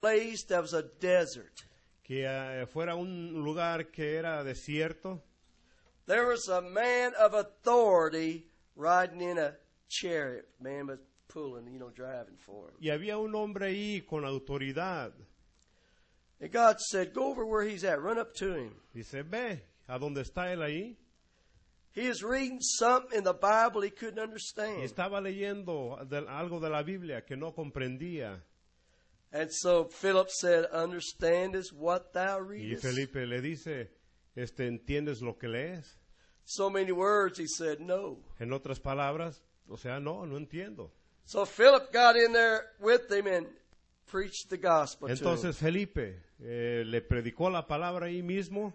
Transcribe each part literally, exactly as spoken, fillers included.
place that was a desert. que uh, fuera un lugar que era desierto. There was a man of authority riding in a chariot. Man was pulling, you know, driving for him. Y había un hombre ahí con autoridad. And God said, go over where he's at. Run up to him. Dice, ve a donde está él ahí. He is reading something in the Bible he couldn't Y understand. estaba leyendo de, algo de la Biblia que no comprendía. And so Philip said, understandest what thou Y readest? Felipe le dice, este, ¿entiendes lo que lees? So many words, he said, no. En otras palabras, o sea, no, no entiendo. So Philip got in there with him and preached the gospel to him. Entonces Felipe eh, le predicó la palabra ahí mismo.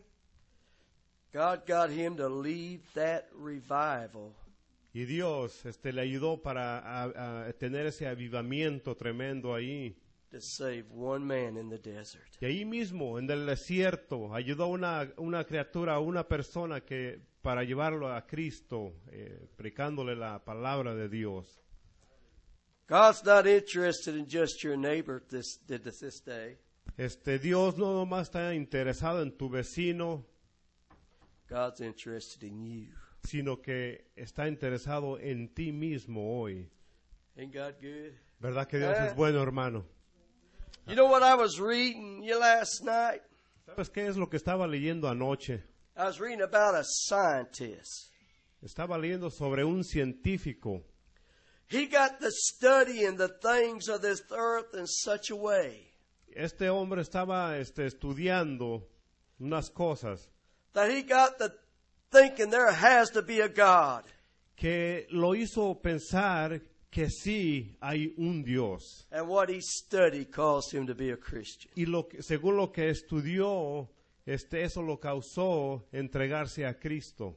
God got him to lead that revival. Y Dios este, le ayudó para a, a tener ese avivamiento tremendo ahí. To save one man in the desert. Y ahí mismo, en el desierto, ayudó a una, una criatura, a una persona que para llevarlo a Cristo, eh, predicándole la palabra de Dios. God's not interested in just your neighbor this, this, this day. Este, Dios no nomás está interesado en tu vecino, God's interested in you. sino que está interesado en ti mismo hoy. Ain't God good? ¿Verdad que Dios Eh. es bueno, hermano? You know what I was reading you last night? ¿Sabes qué es lo que estaba leyendo anoche? I was reading about a scientist. Estaba leyendo sobre un científico. He got to studying the things of this earth in such a way Este hombre estaba este, estudiando unas cosas that he got to thinking there has to be a God. que lo hizo pensar que sí hay un Dios. And what he studied caused him to be a Christian. Y lo que, según lo que estudió, este, eso lo causó entregarse a Cristo.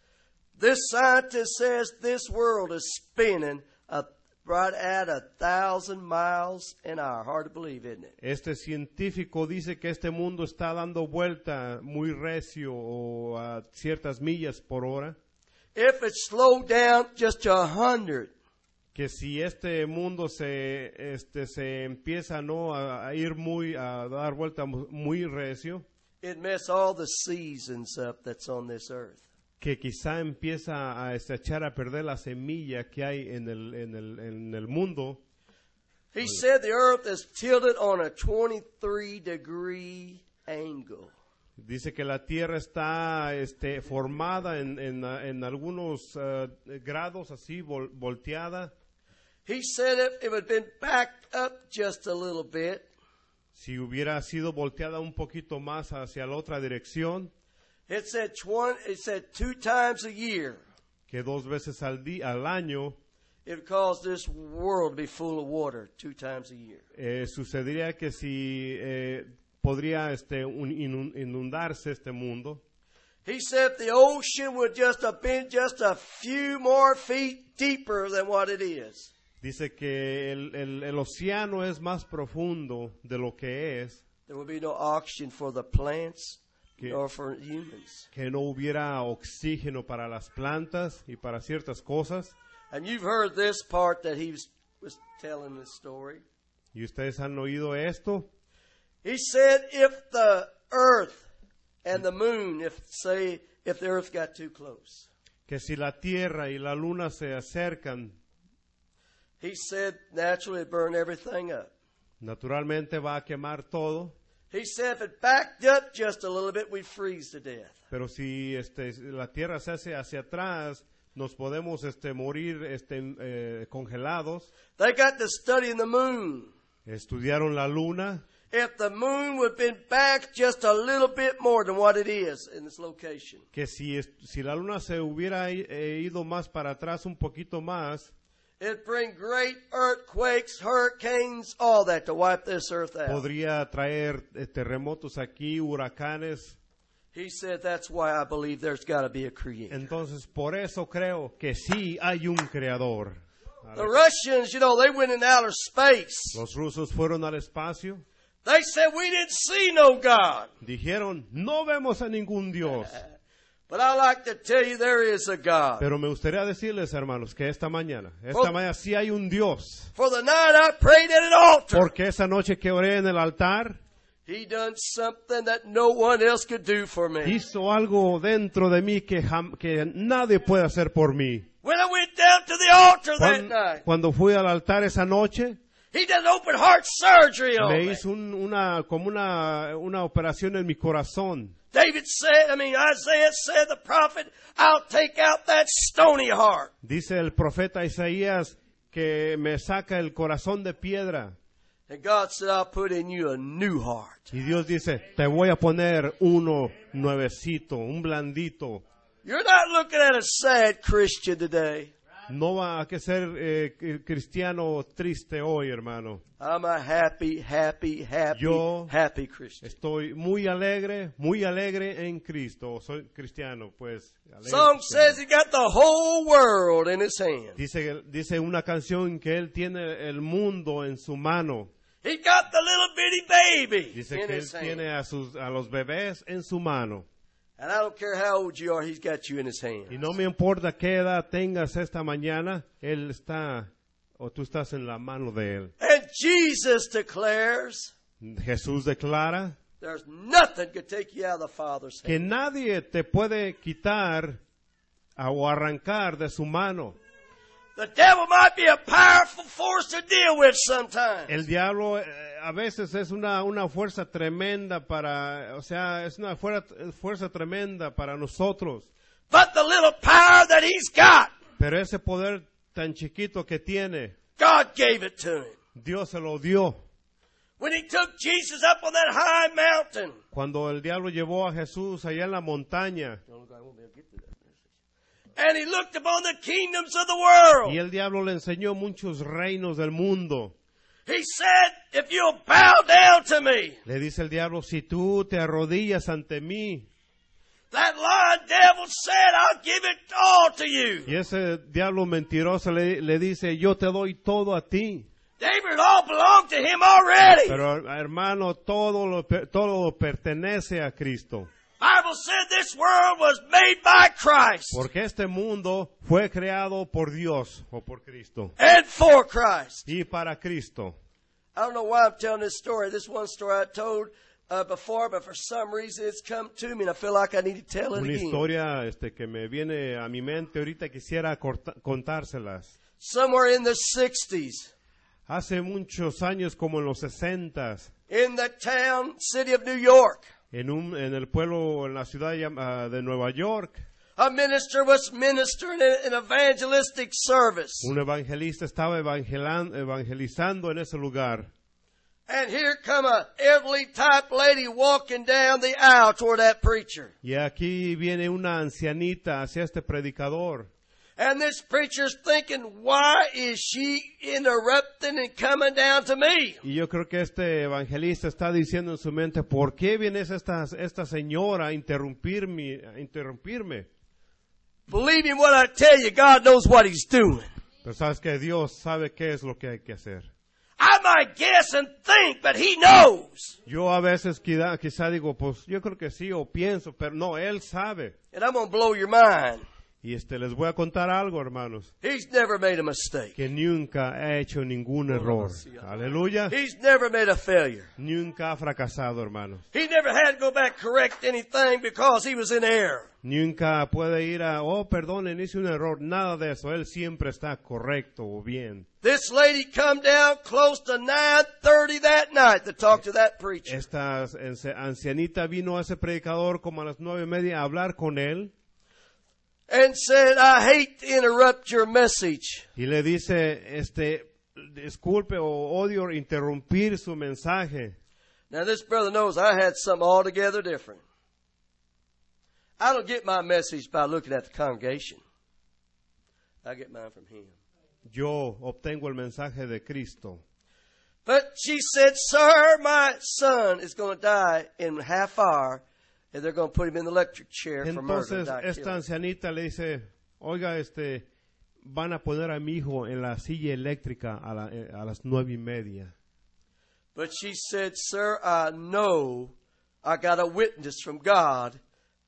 This scientist says this world is spinning a, right at a thousand miles an hour. Hard to believe, isn't it? Este científico dice que este mundo está dando vuelta muy recio o a ciertas millas por hora. If it slowed down just to a hundred, Que si este mundo se, este, se empieza no a, a ir muy, a dar vuelta mu- muy recio, it'd mess all the seasons up that's on this earth. que quizá empieza a este, echar a perder la semilla que hay en el, en el, en el mundo. He said the earth is tilted on a twenty-three degree angle. Dice que la tierra está este, formada en, en, en algunos uh, grados así, vol- volteada. He said if it had been backed up just a little bit, Si hubiera sido volteada un poquito más hacia la otra dirección, it said twenty, it said two times a year, que dos veces al, día, al año, it would cause this world to be full of water two times a year. eh, sucedería que si eh, podría este, un- inun- inundarse este mundo. He said if the ocean would just have been just a few more feet deeper than what it is, Dice que el, el, el océano es más profundo de lo que es, there would be no oxygen for the plants Que- nor for humans. que no hubiera oxígeno para las plantas y para ciertas cosas. And you've heard this part that he was, was telling this story. ¿Y ustedes han oído esto? He said if the earth and the moon, if say, if the earth got too close, Que si la tierra y la luna se acercan, he said naturally it'd burn everything up. naturalmente va a quemar todo. He said if it backed up just a little bit, we'd freeze to death. Pero si este, la tierra se hace hacia atrás, nos podemos este, morir este, eh, congelados. They got to studying the moon. Estudiaron la luna. If the moon would have been back just a little bit more than what it is in this location, Que si, es- si la luna se hubiera i- eh, ido más para atrás un poquito más, it'd bring great earthquakes, hurricanes, all that to wipe this earth out. podría traer eh, terremotos aquí, huracanes. He said that's why I believe there's got to be a creator. Entonces, por eso creo que sí hay un creador. The Russians, you know, they went in outer space. Los rusos fueron al espacio. They said we didn't see no God. Dijeron, no vemos a ningún Dios. But I like to tell you there is a God. Pero me gustaría decirles, hermanos, que esta mañana, esta Oh. mañana sí hay un Dios. For the night I prayed at an altar, Porque esa noche que oré en el altar, He done something that no one else could do for me. hizo algo dentro de mí que, jam- que nadie puede hacer por mí. When I went down to the altar that Cuando, night, cuando fui al altar esa noche, He done open heart surgery on me me. hizo un- una, como una, una operación en mi corazón. David said, I mean, Isaiah said, the prophet, I'll take out that stony heart. Dice el profeta Isaías que me saca el corazón de piedra. And God said, I'll put in you a new heart. Y Dios dice, te voy a poner uno nuevecito, un blandito. You're not looking at a sad Christian today. No va a que ser eh, cristiano triste hoy, hermano. I'm a happy, happy, happy, Yo- happy Christian. Estoy muy alegre, muy alegre en Cristo. Soy cristiano, pues. alegre Song cristiano. says he got the whole world in his hand. Dice, dice una canción que él tiene el mundo en su mano. He got the little bitty baby Dice in que él his hand. tiene a, sus, a los bebés en su mano. And I don't care how old you are, he's got you in his hand. Y no me importa qué edad tengas esta mañana, él está, o tú estás en la mano de él. And Jesus declares, Jesús declara there's nothing could take you out of the Father's que hand. nadie te puede quitar a- o arrancar de su mano. The devil might be a powerful force to deal with sometimes. El diablo eh, a veces es una, una fuerza tremenda para, o sea, es una fuerza, fuerza tremenda para nosotros. But the little power that he's got, Pero ese poder tan chiquito que tiene, God gave it to him. Dios se lo dio. When he took Jesus up on that high mountain, Cuando el diablo llevó a Jesús allá en la montaña and he looked upon the kingdoms of the world, y el diablo le enseñó muchos reinos del mundo. he said, if you'll bow down to me, Le dice el diablo, si tú te arrodillas ante mí, that lying devil said, I'll give it all to you. y ese diablo mentiroso le, le dice, yo te doy todo a ti. David, it all belonged to him already. Pero hermano, todo lo, per- todo lo pertenece a Cristo. Bible said this world was made by Christ Porque este mundo fue creado por Dios o por Cristo. and for Christ. Y para Cristo. I don't know why I'm telling this story. This one story I told uh, before, but for some reason it's come to me and I feel like I need to tell it Una again. historia este, que me viene a mi mente ahorita quisiera corta- contárselas. Somewhere in the sixties, Hace muchos años, como en los sesentas, in the town, city of New York, en, un, en el pueblo, en la ciudad llam- ah, de Nueva York, a minister was ministering in an evangelistic service. un evangelista estaba evangelan- evangelizando en ese lugar. And here come a elderly type lady walking down the aisle toward that preacher. Y aquí viene una ancianita hacia este predicador. And this preacher's thinking, why is she interrupting and coming down to me? Y yo creo que este evangelista está diciendo en su mente, ¿por qué viene esta, esta señora a interrumpirme, a interrumpirme? Believe me what I tell you, God knows what he's doing. Pero sabes que Dios sabe qué es lo que hay que hacer. I might guess and think, but he knows. Yo a veces quizá, quizá digo, pues yo creo que sí o pienso, pero no, Él sabe. And I'm going to blow your mind. Y este, les voy a contar algo, hermanos, He's never made a mistake. que nunca ha hecho ningún error. Aleluya. He's never made a failure. Nunca ha fracasado, hermanos. He never had to go back correct anything because he was in error. Nunca puede ir a, oh, perdonen, hice un error. Nada de eso. Él siempre está correcto o bien. This lady come down close to nine thirty that night to talk to that preacher. Esta ance- ancianita vino a ese predicador como a las nueve y media a hablar con él. And said, I hate to interrupt your message. Y le dice, este, disculpe o odio interrumpir su mensaje. Now this brother knows I had something altogether different. I don't get my message by looking at the congregation. I get mine from him. Yo obtengo el mensaje de Cristo. But she said, sir, my son is going to die in a half hour, and they're going to put him in the electric chair for murder. Entonces die esta killing. ancianita le dice, oiga, este, van a poner a mi hijo en la silla eléctrica a, la- eh, a las nueve y media. But she said, sir, I know I got a witness from God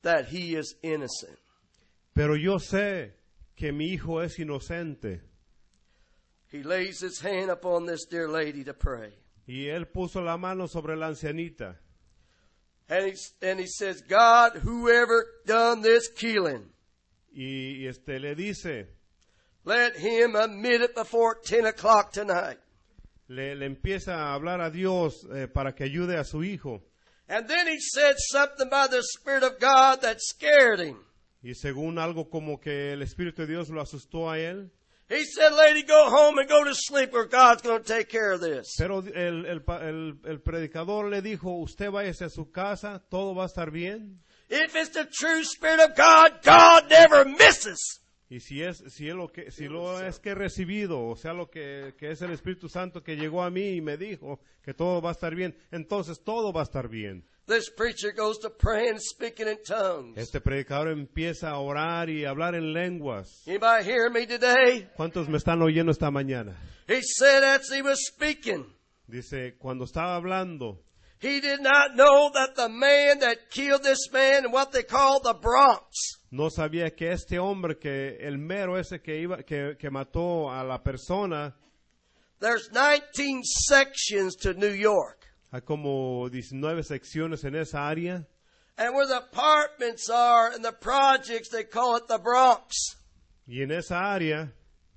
that he is innocent. Pero yo sé que mi hijo es inocente. He lays his hand upon this dear lady to pray. Y él puso la mano sobre la ancianita. And he, and he says, God, whoever done this killing, Y, y este le dice, let him admit it before ten o'clock tonight. le, le empieza a hablar a Dios eh, para que ayude a su hijo. And then he said something by the Spirit of God that scared him. Y según algo como que el Espíritu de Dios lo asustó a él. He said, lady, go home and go to sleep or God's going to take care of this. Pero el, el, el, el predicador le dijo, usted váyase a su casa, todo va a estar bien. If it's the true Spirit of God, God never misses. Y si es, si es lo que, si lo es que he recibido, o sea, lo que, que es el Espíritu Santo que llegó a mí y me dijo que todo va a estar bien, entonces todo va a estar bien. This preacher goes to praying and speaking in tongues. Este predicador empieza a orar y a hablar en lenguas. Anybody hear me today? ¿Cuántos me están oyendo esta mañana? He said as he was speaking, Dice, cuando estaba hablando, he did not know that the man that killed this man in what they call the Bronx, no sabía que este hombre, que el mero ese que iba, que, que mató a la persona, there's nineteen sections to New York. hay como diecinueve secciones en esa área. And where the apartments are and the projects, they call it the Bronx. Y en esa área,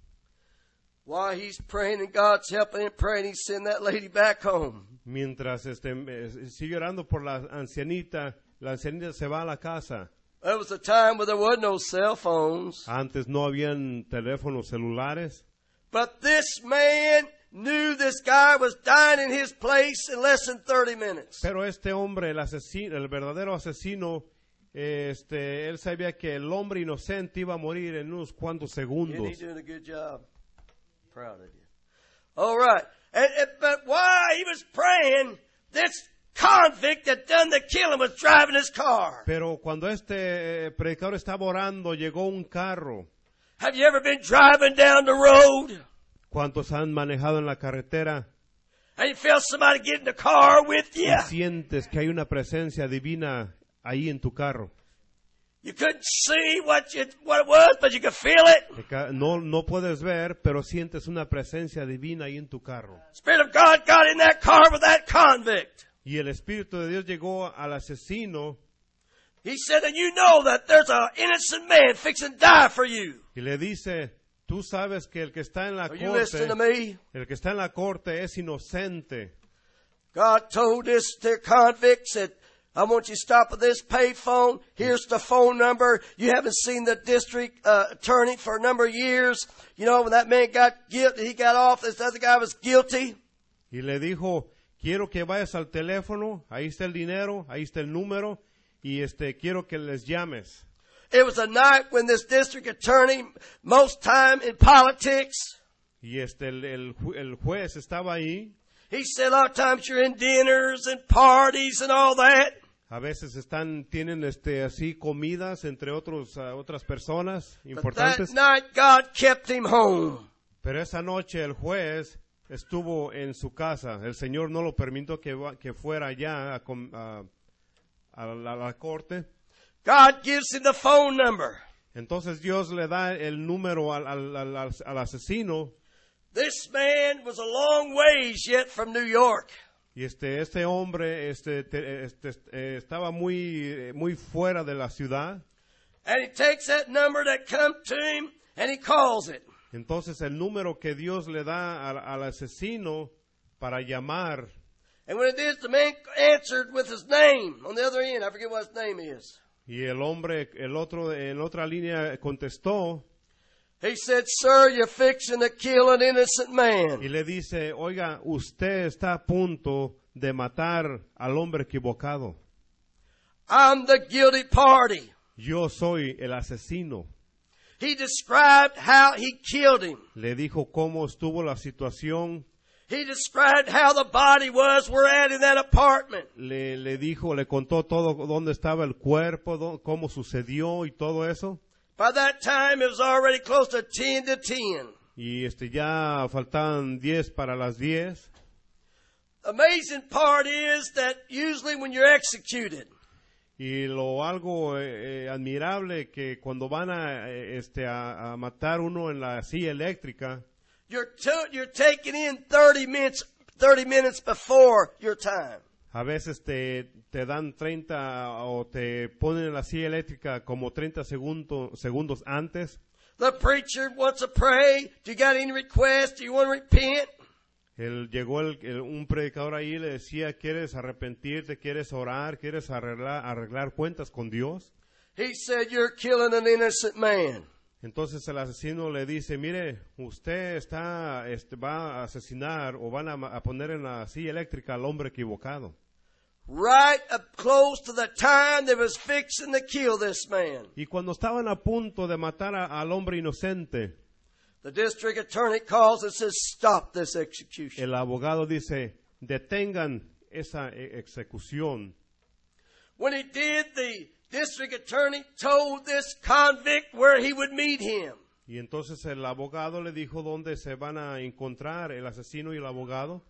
While he's praying and God's helping him praying, he's sending that lady back home. mientras este, eh, sigue orando por la ancianita, la ancianita se va a la casa. There was a time where there was no cell phones. Antes no habían teléfonos celulares. But this man knew this guy was dying in his place in less than thirty minutes. Pero este hombre, el asesino, el verdadero asesino, este, él sabía que el hombre inocente iba a morir en unos cuantos Isn't he segundos. doing a good job? Proud of you. All right. And, and, but while he was praying, this convict that done the killing was driving his car. Pero cuando este eh, predicador estaba orando, llegó un carro. Have you ever been driving down the road ¿Cuántos han manejado en la carretera and you felt somebody get in the car with you? y sientes que hay una presencia divina ahí en tu carro? You couldn't see what you, what it was, but you could feel it. Que ca- No, no puedes ver, pero sientes una presencia divina ahí en tu carro. Spirit of God got in that car with that convict. Y el Espíritu de Dios llegó al asesino He said, and you know that there's an innocent man fixing to die for you. y le dice, tú sabes que el que está en la Are you listening to corte, me? el que está en la corte es inocente. God told this to convict, said, I want you to stop at this payphone. Here's the phone number. You haven't seen the district uh, attorney for a number of years. You know, when that man got guilty, he got off, this other guy was guilty. Y le dijo, quiero que vayas al teléfono, ahí está el dinero, ahí está el número, y este quiero que les llames. It was a night when this district attorney, most time in politics, Y este el, el, ju- el juez estaba ahí. he said a lot of times you're in dinners and parties and all that. A veces están, tienen este así comidas entre otros, ah, otras personas But that importantes. night God kept him home. Pero esa noche el juez estuvo en su casa. El Señor no lo permitió que, va- que fuera allá a, com- a- a la, a la corte. God gives him the phone number. Entonces Dios le da el número al, al, al, al- al asesino. This man was a long ways yet from New York. Y este, este hombre este, te- este, eh, estaba muy, eh, muy fuera de la ciudad. And he takes that number that come to him and he calls it. Entonces el número que Dios le da al, al asesino para llamar. And when it is, the man answered with his name on the other end. I forget what his name is. Y el hombre, el otro, en otra línea contestó. He said, sir, you're fixing to kill an innocent Y man. le dice, oiga, usted está a punto de matar al hombre equivocado. I'm the guilty party. Yo soy el asesino. He described how he killed him. Le dijo cómo estuvo la situación. He described how the body was we're at in that apartment. Le, le dijo, le contó todo dónde estaba el cuerpo, dó- cómo sucedió y todo eso. By that time, it was already close to ten to ten. Y este ya faltaban diez para las diez. The amazing part is that usually when you're executed, Y lo algo eh, eh, admirable que cuando van a, eh, este, a, a matar uno en la silla eléctrica, you're, to, you're taken in thirty minutes, thirty minutes before your time. a veces te, te dan treinta o te ponen en la silla eléctrica como treinta segundo, segundos antes. The preacher wants to pray. Do you got any requests? Do you want to repent? El, llegó el, el, un predicador ahí y le decía, ¿quieres arrepentirte? ¿Quieres orar? ¿Quieres arreglar, arreglar cuentas con Dios? He said, you're killing an innocent man. Entonces el asesino le dice, mire, usted está, este, va a asesinar o van a, a poner en la silla eléctrica al hombre equivocado. Right up close to the time they was fixing to kill this man. Y cuando estaban a punto de matar a, al hombre inocente, the district attorney calls and says, stop this execution. el abogado dice, detengan esa e- ejecución. When he did, the district attorney told this convict where he would meet him. Y entonces el abogado le dijo dónde se van a encontrar el asesino y el abogado.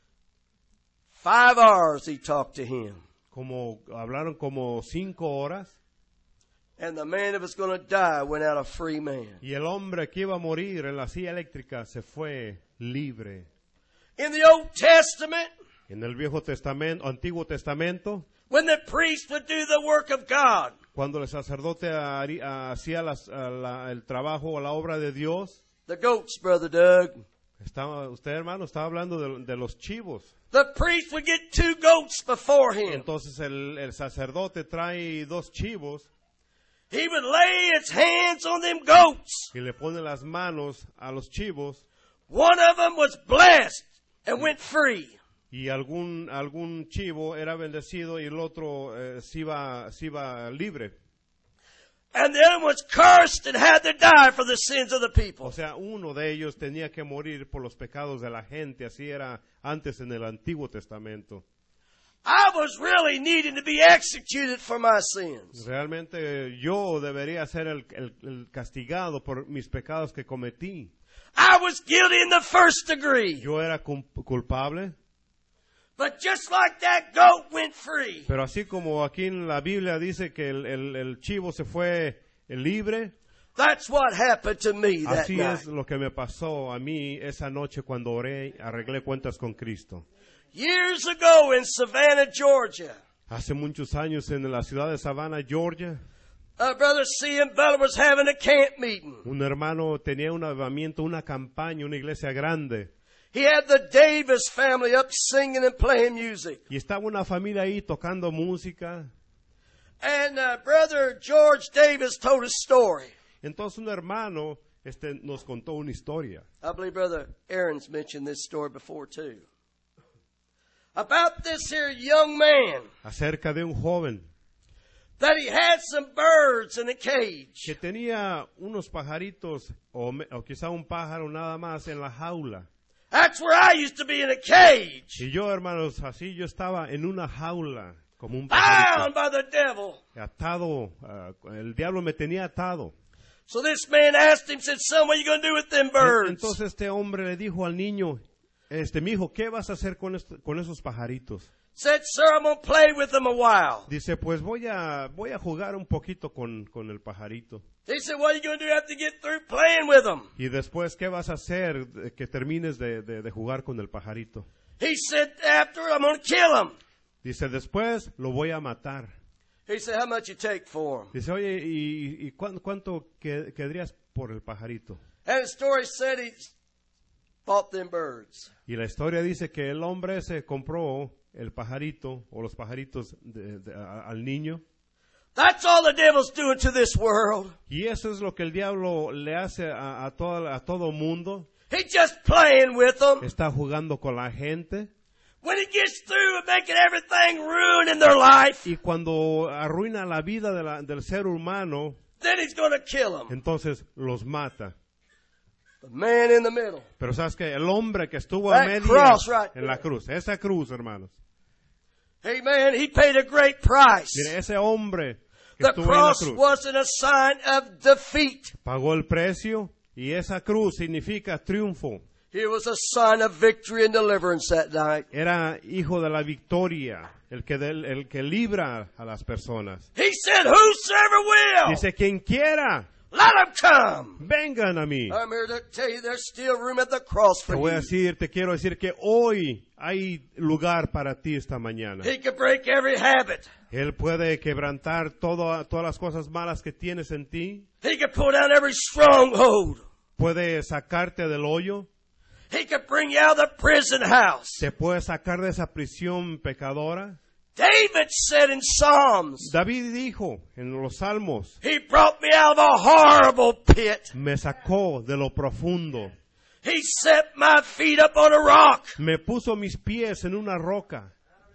Five hours he talked to him. Como hablaron como cinco horas. And the man that was going to die went out a free man. Y el hombre que iba a morir en la silla eléctrica se fue libre. In the Old Testament, En el Viejo Testamento, Antiguo Testamento, when the priest would do the work of God, cuando el sacerdote hari- hacía las- a la- el trabajo o la obra de Dios, the goats, Brother Doug, estaba, usted hermano estaba hablando de, de los chivos. the priest would get two goats before him. Entonces el, el sacerdote trae dos chivos He would lay his hands on them goats. y le pone las manos a los chivos One of them was blessed and went free. y algún, algún chivo era bendecido y el otro eh, se iba, se iba libre. And the other was cursed and had to die for the sins of the people. O sea, uno de ellos tenía que morir por los pecados de la gente. Así era antes en el Antiguo Testamento. I was really needing to be executed for my sins. Realmente yo debería ser el, el, el castigado por mis pecados que cometí. I was guilty in the first degree. Yo era cum- culpable. But just like that goat went free, Pero así como aquí en la Biblia dice que el, el, el chivo se fue libre, that's what happened to me that así night. es lo que me pasó a mí esa noche cuando oré, arreglé cuentas con Cristo. Years ago in Savannah, Georgia, Hace muchos años en la ciudad de Savannah, Georgia, uh, Brother C M Bella was having a camp meeting. un hermano tenía un avivamiento, una campaña, una iglesia grande. He had the Davis family up singing and playing music. Y estaba una familia ahí tocando música. And uh, Brother George Davis told a story. Entonces un hermano este, nos contó una historia. I believe Brother Aaron's mentioned this story before too. About this here young man Acerca de un joven that he had some birds in a cage. que tenía unos pajaritos o, me- o quizá un pájaro nada más en la jaula. That's where I used to be, in a cage, Y yo, hermanos, así yo estaba en una jaula como un bound pajarito, by the devil. atado. ah, el diablo me tenía atado. So this man asked him, said, son, what are you going to do with them birds? Entonces este hombre le dijo al niño, este, mi hijo, ¿qué vas a hacer con, est- con esos pajaritos? Said, sir, I'm going to play with them a while. Dice, pues voy a, voy a jugar un poquito con, con el pajarito. He said, what are you going to do after you get through playing with them? Y después, ¿qué vas a hacer de- que termines de, de- de jugar con el pajarito? He said, after, I'm going to kill him. Dice, después lo voy a matar. He said, how much you take for him? Dice, oye, ¿y, y cuán- cuánto que- quedarías por el pajarito? And the story said he bought them birds. Y la historia dice que el hombre se compró el pajarito o los pajaritos de- de- a- al niño. That's all the devil's doing to this world. Y eso es lo que el diablo le hace a, a, toda- a todo mundo. He's just playing with them. Está jugando con la gente. When he gets through and making everything ruin in their life, Y cuando arruina la vida de la- del ser humano, then he's going to kill them. entonces los mata. The man in the middle. Pero sabes que el hombre que estuvo a That media cross right en la cruz, esa cruz, hermanos. Amen. He paid a great price. Mire, ese hombre que The estuvo en la cross cruz wasn't a sign of defeat. pagó el precio y esa cruz significa triunfo. He was a sign of victory and deliverance that night. Era hijo de la victoria, el que, del- el que libra a las personas. He said, whosoever will, Dice, quien quiera, let him come. vengan a mí. I'm here to tell you there's still room at the cross Te for voy a you. decir, te quiero decir que hoy hay lugar para ti esta mañana. He could break every habit. Él puede quebrantar todo- todas las cosas malas que tienes en ti. He could pull down every stronghold. Puede sacarte del hoyo. He could bring you out of the prison house. Te puede sacar de esa prisión pecadora. David said in Psalms, David dijo en los Salmos, He brought me out of a horrible pit. me sacó de lo profundo. He set my feet up on a rock. Me puso mis pies en una roca.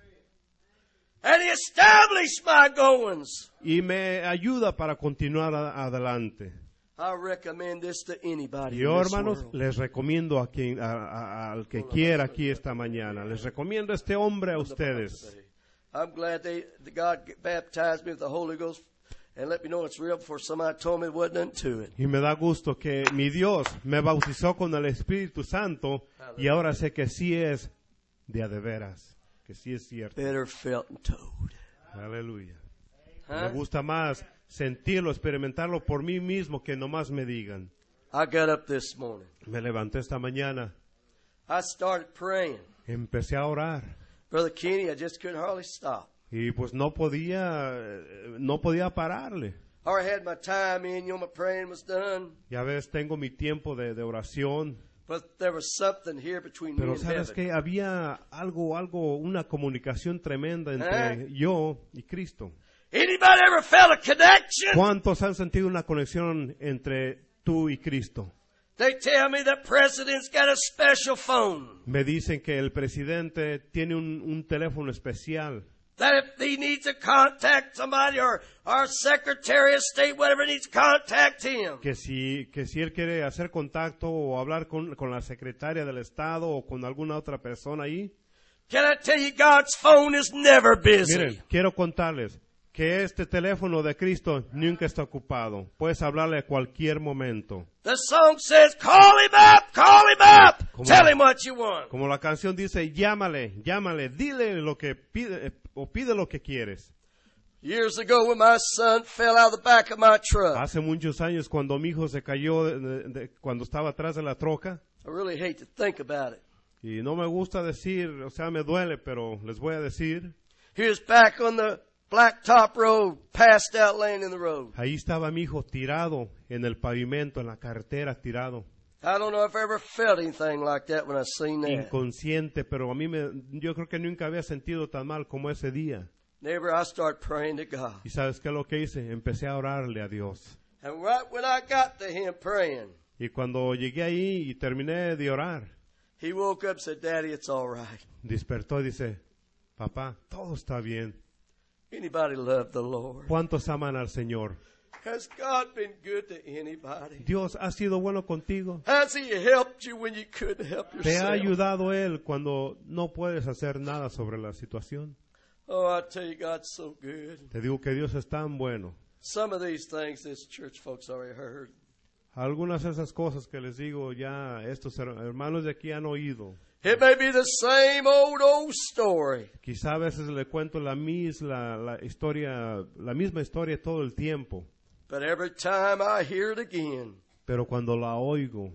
And He established my goings. Y me ayuda para continuar a- adelante. I recommend this to anybody Yo, in this hermanos, world. les recomiendo a quien, a- a- al que quiera aquí esta mañana. Les recomiendo a este hombre a ustedes. I'm glad they, that God baptized me with the Holy Ghost and let me know it's real before somebody told me it wasn't unto it. Y me da gusto que mi Dios me bautizó con el Espíritu Santo y ahora sé que sí es de a de veras, que sí es cierto. Better felt and told. Aleluya. Huh? Me gusta más sentirlo, experimentarlo por mí mismo que nomás me digan. I got up this morning. Me levanté esta mañana, I started praying. empecé a orar Brother Kenny, I just couldn't hardly stop. y pues no podía, eh, no podía pararle. I already had my time in, you know, my praying was done. Ya ves, tengo mi tiempo de, de oración, But there was something here between me pero and sabes heaven. que había algo, algo, una comunicación tremenda entre ¿Eh? yo y Cristo. Anybody ever felt a connection? ¿Cuántos han sentido una conexión entre tú y Cristo? They tell me the president's got a special phone. Me dicen que el presidente tiene un, un teléfono especial, That if he needs to contact somebody or our Secretary of State, whatever needs to contact him. que si, que si él quiere hacer contacto o hablar con, con la secretaria del Estado o con alguna otra persona ahí. Can I tell you, God's phone is never busy. Miren, quiero contarles que este teléfono de Cristo nunca está ocupado. Puedes hablarle a cualquier momento. The song says, call him up, call him up, Como- tell him what you want. Como la canción dice, llámale, llámale, dile lo que pide, eh, o pide lo que quieres. Years ago when my son fell out of the back of my truck, Hace muchos años cuando mi hijo se cayó, de- de- de- cuando estaba atrás de la troca, I really hate to think about it. y no me gusta decir, o sea, me duele, pero les voy a decir, He was back on the blacktop road, passed out laying in the road. ahí estaba mi hijo tirado en el pavimento, en la carretera, tirado, I don't know if I ever felt anything like that when I seen that. inconsciente, pero a mí me, yo creo que nunca había sentido tan mal como ese día. Neighbor, I started praying to God. ¿Y sabes qué es lo que hice? Empecé a orarle a Dios. And right when I got to him praying, Y cuando llegué ahí y terminé de orar, he woke up and said, Daddy, it's all right. despertó y dice, papá, todo está bien. Anybody love the Lord? ¿Cuántos aman al Señor? Has God been good to anybody? Dios ha sido bueno contigo. Has He helped you when you couldn't help ¿Te ha yourself? ayudado Él cuando no puedes hacer nada sobre la situación? Oh, I tell you, God's so good. Te digo que Dios es tan bueno. Some of these things this church folks already heard. Algunas de esas cosas que les digo ya estos her- hermanos de aquí han oído. It may be the same old, old story. Quizá a veces le cuento la misma, la historia, la misma historia todo el tiempo. But every time I hear it again, Pero cuando la oigo,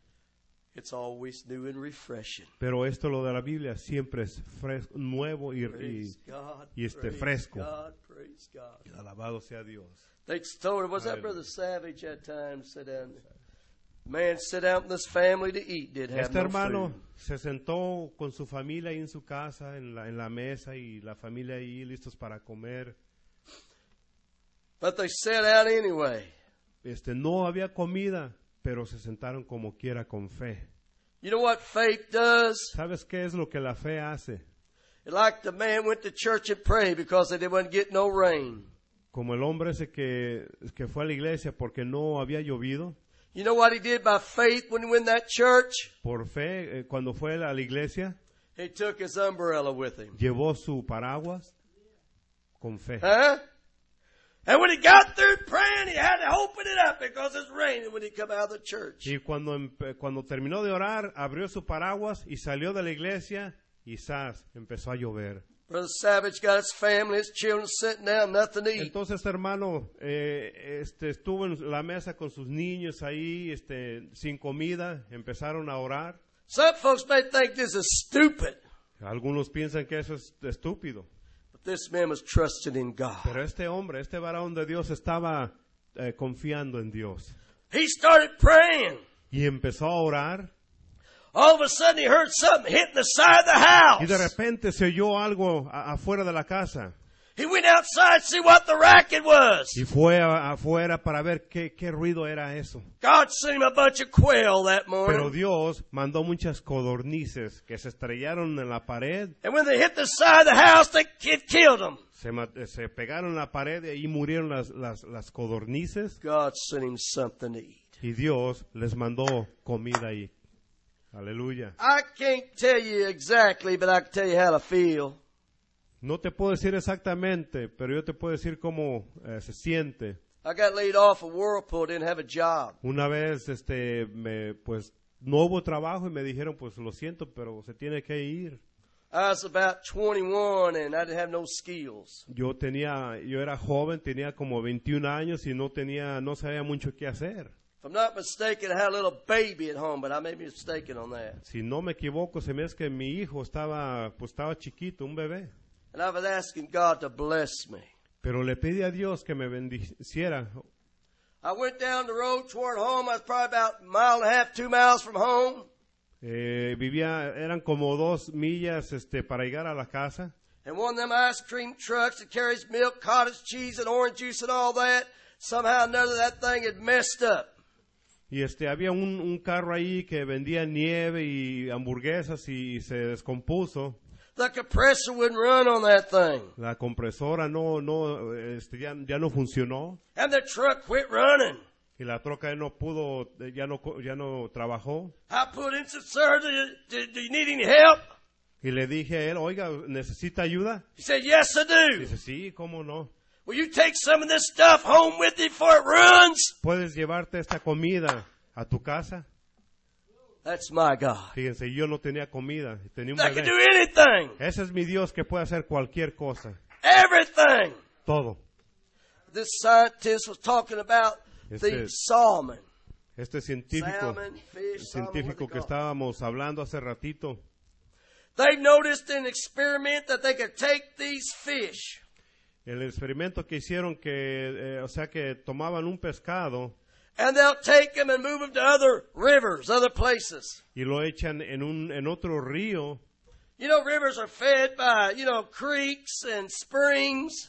it's always new and refreshing. pero esto lo de la Biblia siempre es fresco, nuevo y, Praise y, God. y este praise fresco. God. Praise God. alabado sea Dios. They told him, was that Hallelujah. Brother Savage that time sit down? Man, sit down with this family to eat. Did have Este no hermano food. se sentó con su familia ahí en su casa, en la, en la mesa, y la familia ahí listos para comer. But they sat out anyway. Este, no había comida, pero se sentaron como quiera con fe. You know what faith does? ¿Sabes qué es lo que la fe hace? Like the man went to church and prayed because they didn't get no rain. Como el hombre ese que, que fue a la iglesia porque no había llovido, You know what he did by faith when he went in that church? por fe, eh, cuando fue a la iglesia, He took his umbrella with him. llevó su paraguas con fe. Huh? And when he got through praying, he had to open it up because it's raining when he come out of the church. Y cuando, empe- cuando terminó de orar, abrió su paraguas y salió de la iglesia y ¡zas! Empezó a llover. Brother Savage got his family, his children sitting down, nothing to eat. Entonces, este hermano, eh, este, estuvo en la mesa con sus niños ahí, este, sin comida, empezaron a orar. Some folks may think this is stupid, Algunos piensan que eso es estúpido. but this man was trusting in God. Pero este hombre, este varón de Dios estaba eh, confiando en Dios. He started praying. Y empezó a orar. All of a sudden he heard something hitting the side of the house. Y de repente se oyó algo a- afuera de la casa. He went outside to see what the racket was. Y fue a- afuera para ver qué, qué ruido era eso. God sent him a bunch of quail that Pero morning. Dios mandó muchas codornices que se estrellaron en la pared, And when they hit the side of the house, they, it killed them. se, ma- se pegaron en la pared y ahí murieron las, las, las codornices. God sent him something to eat. Y Dios les mandó comida ahí. Aleluya. I can't tell you exactly, but I can tell you how to feel. No te puedo decir exactamente, pero yo te puedo decir cómo eh, se siente. I got laid off of Whirlpool, didn't have a job. Una vez, este, me, pues, no hubo trabajo y me dijeron, pues, lo siento, pero se tiene que ir. I was about twenty-one and I didn't have no skills. Yo tenía, yo era joven, tenía como veintiún años y no tenía, no sabía mucho qué hacer. If I'm not mistaken, I had a little baby at home, but I may be mistaken on that. Si no me equivoco, se me hace que mi hijo estaba, pues, estaba chiquito, un bebé. And I was asking God to bless me. Pero le pedí a Dios que me bendiciera. I went down the road toward home. I was probably about a mile and a half, two miles from home. Eh, vivía, eran como dos millas, este, para llegar a la casa. And one of them ice cream trucks that carries milk, cottage cheese, and orange juice and all that, somehow or another that thing had messed up. Y este, había un, un carro ahí que vendía nieve y hamburguesas y se descompuso. The compressor wouldn't run on that thing. La compresora no, no, este, ya, ya no funcionó. And the truck quit running. Y la troca ya no pudo, ya no, ya no trabajó. I put in, said, sir, do you, do, do you need any help? Y le dije a él, oiga, ¿necesita ayuda? He said, yes, I do. Dice, sí, ¿cómo no? Will you take some of this stuff home with you before it runs? ¿Puedes llevarte esta comida a tu casa? That's my God. Fíjense, yo no tenía comida, tenía un That can bebé. do anything. Ese es mi Dios que puede hacer cualquier cosa, Everything. todo. This scientist was talking about Este- the salmon. Este científico, Salmon, fish, salmon, científico what que they call estábamos hablando hace ratito, They noticed in an experiment that they could take these fish el experimento que hicieron que, eh, o sea, que tomaban un pescado and they'll take them and move them to other rivers, other places. y lo echan en un en otro río. You know, rivers are fed by, you know, creeks and springs.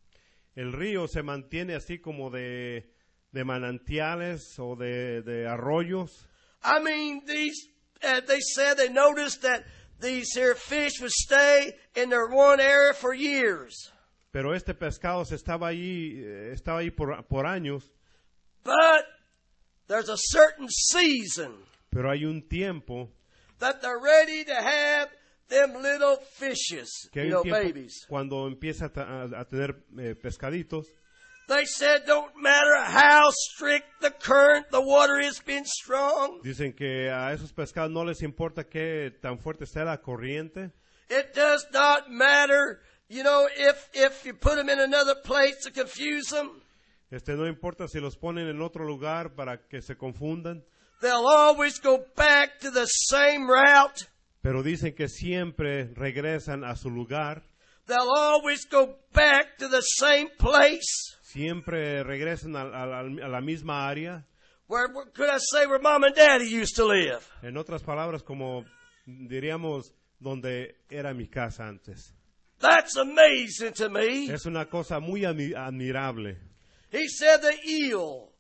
El río se mantiene así como de, de manantiales o de, de arroyos. I mean, these, uh, they said they noticed that these here fish would stay in their one area for years. Pero este pescado se estaba ahí, eh, estaba ahí por, por años. But there's a certain season Pero hay un tiempo, that they're ready to have them little fishes, que you hay know, un tiempo babies. cuando empieza a, ta- a tener eh, pescaditos. They said don't matter how strict the current, the water is being strong. Dicen que a esos pescados no les importa qué tan fuerte sea la corriente. It does not matter, you know, if, if you put them in another place to confuse them. Este, no importa si los ponen en otro lugar para que se confundan. They'll always go back to the same route. Pero dicen que siempre regresan a su lugar. They'll always go back to the same place. Siempre regresan a, a- a la misma área. Where, where could I say where mom and daddy used to live? En otras palabras, como diríamos, donde era mi casa antes. That's amazing to me. Es una cosa muy admi- admirable. He said the eel.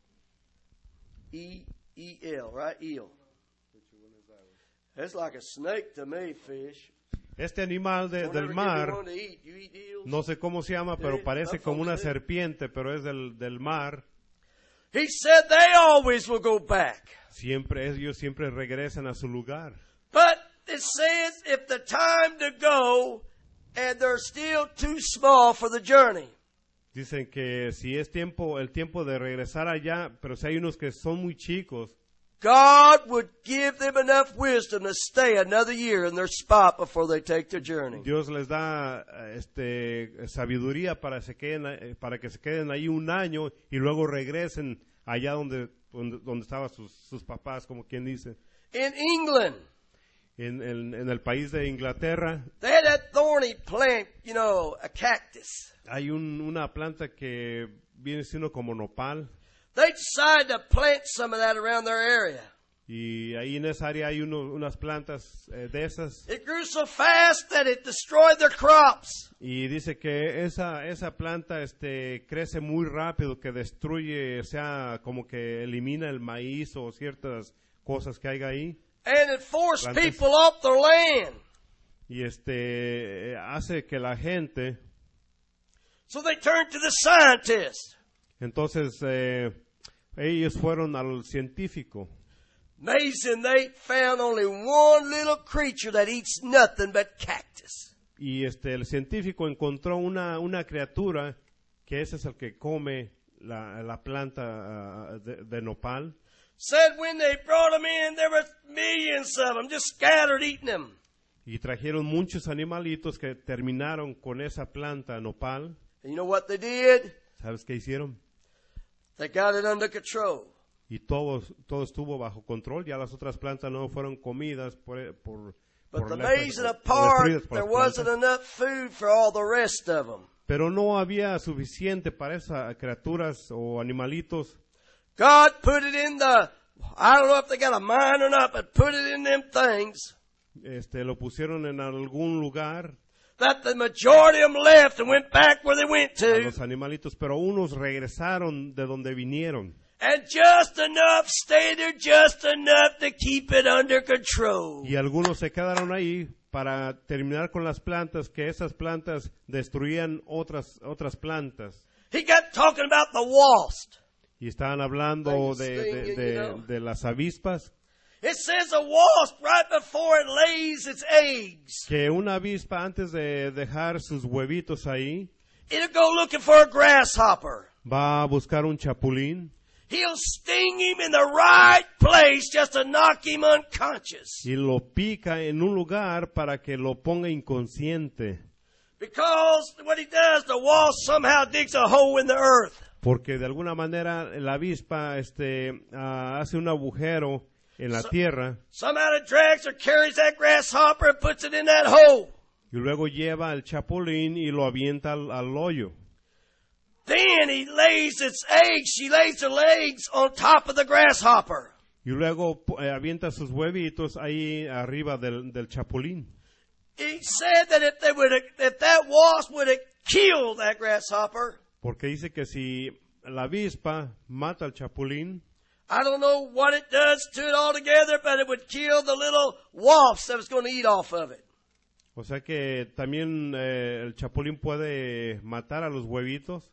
E E L, right? Eel. It's like a snake to me, fish. Este animal de- Don't del ever give me mar, one to eat. You eat eels? no sé cómo se llama, pero Sí, parece some como una folks do. serpiente, pero es del, del mar. He said they always will go back. Siempre, ellos siempre regresan a su lugar. But it says if the time to go and they're still too small for the journey. Dicen que si es tiempo, el tiempo de regresar allá, pero si hay unos que son muy chicos, God would give them enough wisdom to stay another year in their spot before they take their journey. Dios les da este sabiduría para se queden para que se queden ahí un año y luego regresen allá donde donde, donde estaban sus, sus papás, como quien dice. In England, En, en, en el país de Inglaterra they had that thorny plant, you know, a cactus. hay un, una planta que viene siendo como nopal. They decided to plant some of that around their area. Y ahí en esa área hay uno, unas plantas eh, de esas. It grew so fast that it destroyed their crops. Y dice que esa, esa planta este, crece muy rápido, que destruye, o sea, como que elimina el maíz o ciertas cosas que hay ahí. And it forced Plantas. people off their land. Y este hace que la gente, So they turned to the scientists. entonces eh, ellos fueron al científico. Amazing, they found only one little creature that eats nothing but cactus. Y este el científico encontró una, una criatura que ese es el que come la, la planta uh, de, de nopal. Said when they brought them in, there were millions of them just scattered eating them. Y trajeron muchos animalitos que terminaron con esa planta nopal. And you know what they did? ¿Sabes qué hicieron? They got it under control. Y todo, todo estuvo bajo control. Ya las otras plantas no fueron comidas por... por But por the las- amazing o part, destruidas por there las wasn't plantas. enough food for all the rest of them. Pero no había suficiente para esas criaturas o animalitos. God put it in the, I don't know if they got a mind or not, but put it in them things Este, lo pusieron en algún lugar that the majority of them left and went back where they went a to. los animalitos, pero unos regresaron de donde vinieron. And just enough stay there, just enough to keep it under control. Y algunos se quedaron ahí para terminar con las plantas, que esas plantas destruían otras, otras plantas. He got talking about the wasp. Y estaban hablando Like de, de, stinging, de- you know. de las avispas, It says a wasp right before it lays its eggs. que una avispa antes de dejar sus huevitos ahí, It'll go looking for a grasshopper. va a buscar un chapulín He'll sting him in the right place just to knock him unconscious. y lo pica en un lugar para que lo ponga inconsciente. Because what he does, the wasp somehow digs a hole in the earth. Porque de alguna manera la avispa este, ah, hace un agujero en la So- tierra Somehow it drags or carries that grasshopper and puts it in that hole. y luego lleva el chapulín y lo avienta al, al hoyo. Then he lays its eggs, she lays her legs on top of the grasshopper. Y luego eh, avienta sus huevitos ahí arriba del, del chapulín. He said that if they would, if that wasp would have killed that grasshopper, Porque dice que si la avispa mata al chapulín, I don't know what it does to it altogether, but it would kill the little wasps that was going to eat off of it. o sea que también eh, el chapulín puede matar a los huevitos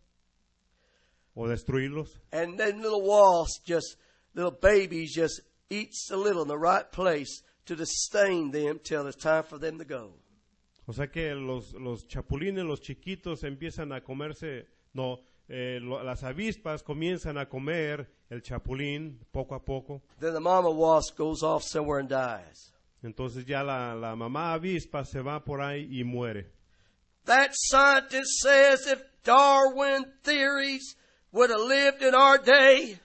o destruirlos. And then little wasps just, little babies just eats a little in the right place to sustain them till it's time for them to go. O sea que los, los chapulines, los chiquitos, empiezan a comerse, no, eh, lo- las avispas comienzan a comer el chapulín poco a poco. Then the mama wasp goes off somewhere and dies. Entonces ya la, la mamá avispa se va por ahí y muere. That scientist says if Darwin theories would have lived in our day,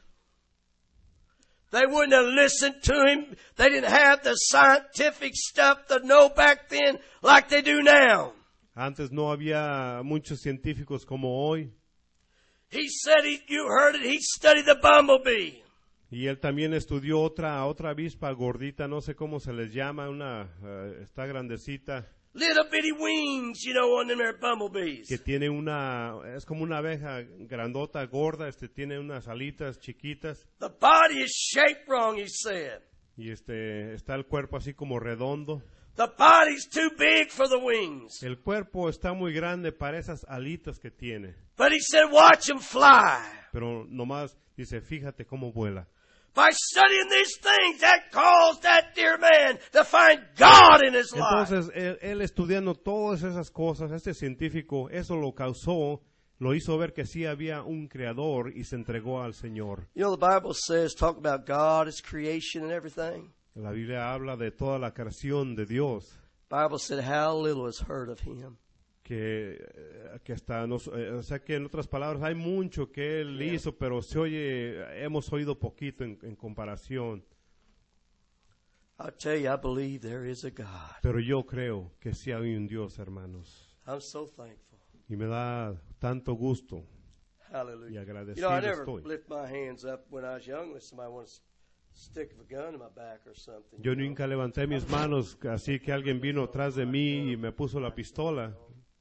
they wouldn't have listened to him. They didn't have the scientific stuff to know back then like they do now. Antes no había muchos científicos como hoy. He said, he, you heard it, he studied the bumblebee. Y él también estudió otra otra avispa gordita, no sé cómo se les llama, una eh, está grandecita, Little bitty wings, you know, on them there bumblebees. que tiene una, es como una abeja grandota, gorda, este tiene unas alitas chiquitas The body is shaped wrong, he said. y este está el cuerpo así como redondo. The body's too big for the wings. El cuerpo está muy grande para esas alitas que tiene, But he said, watch them fly. pero nomás dice, fíjate cómo vuela. By studying these things, that caused that dear man to find God in his life. Entonces, él, él estudiando todas esas cosas, este científico, eso lo causó lo hizo ver que sí había un creador y se entregó al Señor. You know, the Bible says, talk about God, His creation and everything. La Biblia habla de toda la creación de Dios, The Bible said, how little is heard of Him. que, eh, que hasta nos, eh, o sea que en otras palabras hay mucho que Él Yeah. hizo, pero se oye, hemos oído poquito en, en comparación. I'll tell you, I believe there is a God. Pero yo creo que sí hay un Dios, hermanos, I'm so thankful. y me da tanto gusto y Hallelujah. You agradecido know, I never estoy. lift my hands up when I was young unless somebody wants a stick of a gun in my back or something. Yo you know. nunca levanté mis manos, así que alguien vino atrás de mí y me puso la pistola.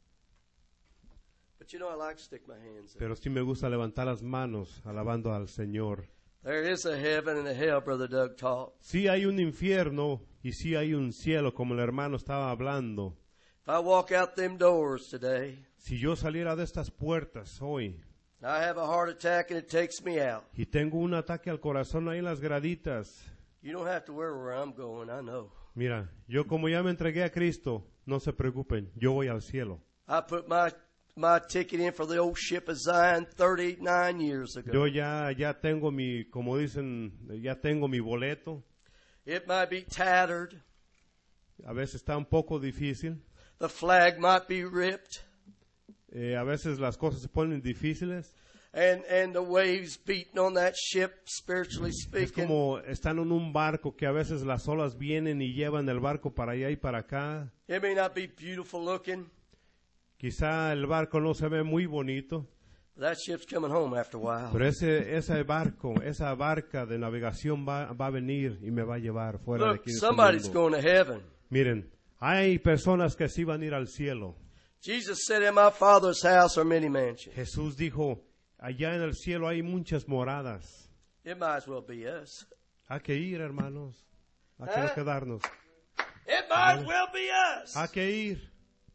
But you know, I like to stick my hands up. Pero sí me gusta levantar las manos alabando al Señor. There is a heaven and a hell, Brother Doug taught. Sí hay un infierno y sí hay un cielo, como el hermano estaba hablando. If I walk out them doors today, Si yo saliera de estas puertas hoy I have a heart attack and it takes me out. y tengo un ataque al corazón ahí en las graditas, You don't have to worry where I'm going, I know. mira, yo como ya me entregué a Cristo, no se preocupen, yo voy al cielo. I put my my ticket in for the old ship of Zion thirty-nine years ago. Yo ya, ya tengo mi, como dicen, ya tengo mi boleto. It might be tattered. A veces está un poco difícil. The flag might be ripped. Eh, a veces las cosas se ponen difíciles. And, and the waves beating on that ship, spiritually Es speaking. como están en un barco que a veces las olas vienen y llevan el barco para allá y para acá. It may not be beautiful looking, Quizá el barco no se ve muy bonito, but that ship's coming home after a while. pero ese, ese barco, esa barca de navegación va, va a venir y me va a llevar fuera de Look, aquí de este somebody's mundo. going to heaven. Miren, hay personas que sí van a ir al cielo. Jesus said, in my Father's house are many mansions. Jesús dijo, allá en el cielo hay muchas moradas. It might as well be us. Hay que ir, hermanos. Hay que no ¿Eh? quedarnos. It might as well be us. Hay que ir.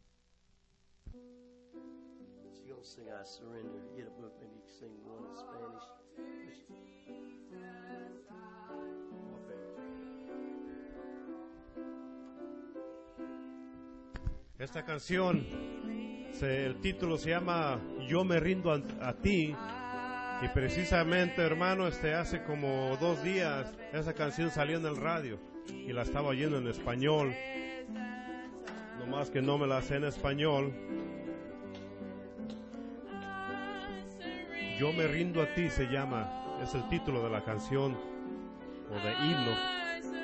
She's going to sing I Surrender. Get a book, maybe you can sing one in Spanish. Esta canción, se- el título se llama Yo me rindo a, a ti. Y precisamente, hermano, este hace como dos días esa canción salió en el radio y la estaba oyendo en español. Nomás que no me la sé en español. Yo me rindo a ti se llama, es el título de la canción o de himno.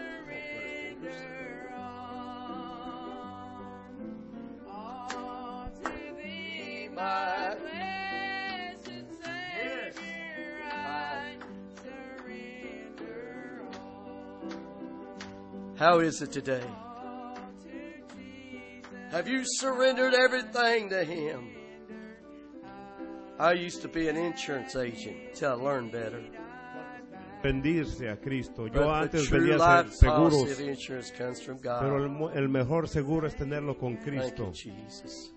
How is it today? Have you surrendered everything to Him? I used to be an insurance agent till I learned better. Rendirse a Cristo. Yo But the antes true vendía life se- policy seguros, of insurance comes from pero el, God. mo- el mejor seguro es tenerlo con Thank you, Cristo. Jesus.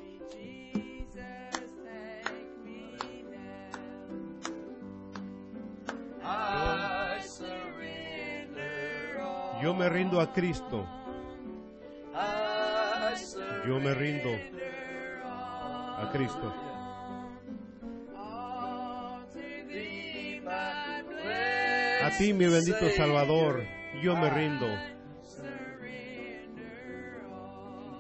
I surrender all. Yo me rindo a Cristo. I surrender Yo me rindo a Cristo. all to thee, my A ti, mi bendito blessed Salvador, Savior. yo me rindo. Surrender all.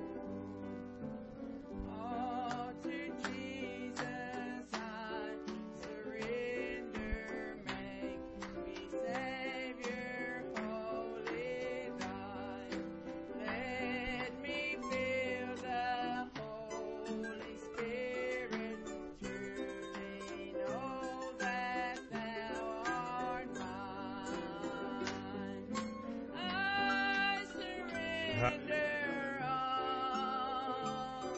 All to Jesus I surrender. Make me Savior, wholly thine. Let me feel the Holy Spirit. Truly know that thou art mine. I surrender all.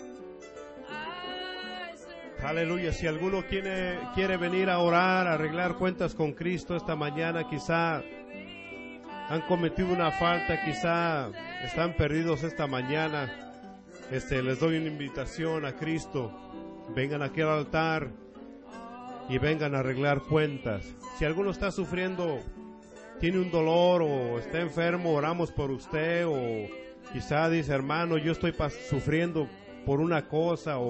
I surrender. Aleluya. Si alguno quiere, quiere venir a orar, a arreglar cuentas con Cristo esta mañana, quizá han cometido una falta, quizá están perdidos esta mañana, este, les doy una invitación a Cristo. Vengan aquí al altar y vengan a arreglar cuentas. Si alguno está sufriendo, tiene un dolor o está enfermo, oramos por usted, o quizá dice, hermano, yo estoy pas- sufriendo por una cosa, o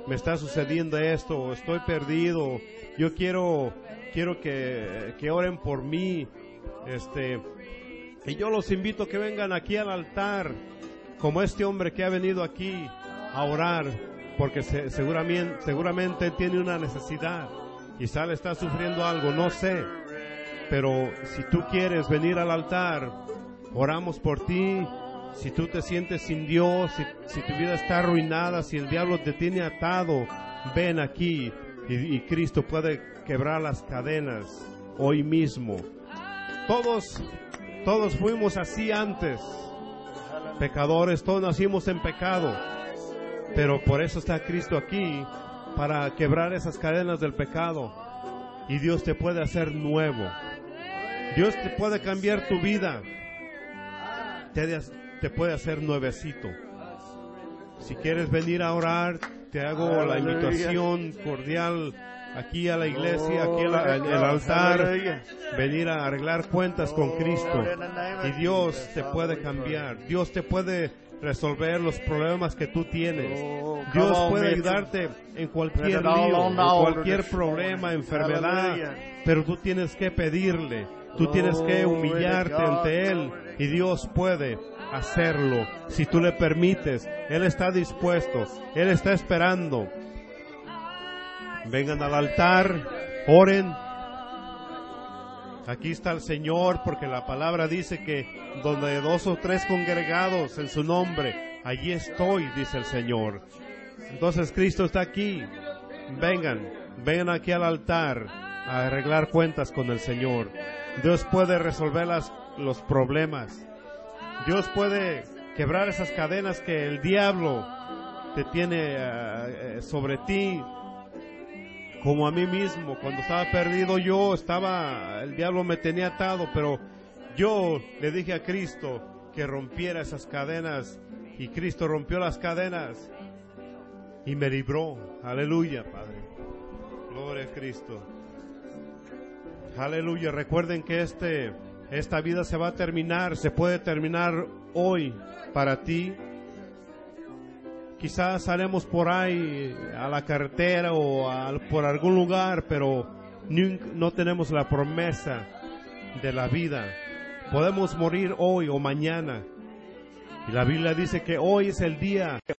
me está sucediendo esto, estoy perdido, yo quiero, quiero que, que oren por mí, este, y yo los invito a que vengan aquí al altar, como este hombre que ha venido aquí a orar, porque se, seguramente, seguramente tiene una necesidad, quizá le está sufriendo algo, no sé, pero si tú quieres venir al altar, oramos por ti. Si tú te sientes sin Dios, si, si tu vida está arruinada, si el diablo te tiene atado, ven aquí y, y Cristo puede quebrar las cadenas hoy mismo. Todos, todos fuimos así antes, pecadores, todos nacimos en pecado, pero por eso está Cristo aquí, para quebrar esas cadenas del pecado, y Dios te puede hacer nuevo. Dios te puede cambiar tu vida, te, te puede hacer nuevecito. Si quieres venir a orar, te hago la invitación cordial aquí a la iglesia, aquí en el altar, venir a arreglar cuentas con Cristo, y Dios te puede cambiar, Dios te puede resolver los problemas que tú tienes. Dios puede ayudarte en cualquier lío, en cualquier problema, enfermedad, pero tú tienes que pedirle, tú tienes que humillarte ante Él, y Dios puede hacerlo si tú le permites. Él está dispuesto, Él está esperando. Vengan al altar, oren. Aquí está el Señor, porque la palabra dice que donde dos o tres congregados en su nombre, allí estoy, dice el Señor. Entonces Cristo está aquí. Vengan, vengan aquí al altar a arreglar cuentas con el Señor. Dios puede resolver las, los problemas. Dios puede quebrar esas cadenas que el diablo te tiene uh, sobre ti. Como a mí mismo, cuando estaba perdido yo, estaba, el diablo me tenía atado, pero yo le dije a Cristo que rompiera esas cadenas, y Cristo rompió las cadenas y me libró. Aleluya, Padre. Gloria a Cristo. Aleluya. Recuerden que este, esta vida se va a terminar, se puede terminar hoy para ti. Quizás salemos por ahí a la carretera o a, por algún lugar, pero ni, no tenemos la promesa de la vida. Podemos morir hoy o mañana. Y la Biblia dice que hoy es el día